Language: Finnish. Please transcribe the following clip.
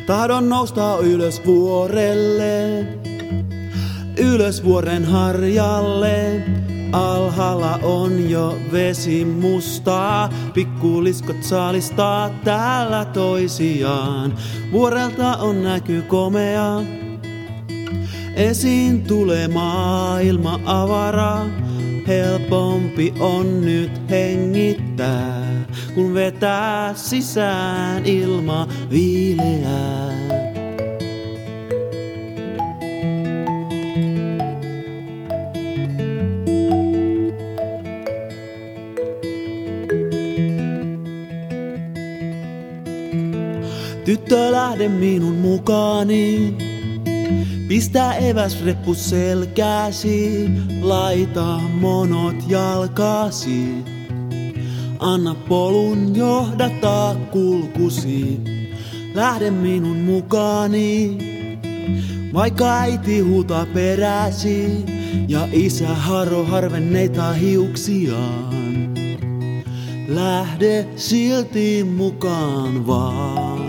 Tahdon nousta ylös vuorelle, ylös vuoren harjalle. Alhaalla on jo vesi mustaa, pikkuliskot saalistaa täällä toisiaan. Vuorelta on näky komea, esiin tulee maailma avara. Helpompi on nyt hengittää, kun vetää sisään ilma viileää. Tyttö, lähde minun mukaani, pistä eväs reppu selkääsi, laita monot jalkasi. Anna polun johdattaa kulkusi, lähde minun mukaani. Vaikka äiti huutaa peräsi ja isä haro harvenneita hiuksiaan, lähde silti mukaan vaan.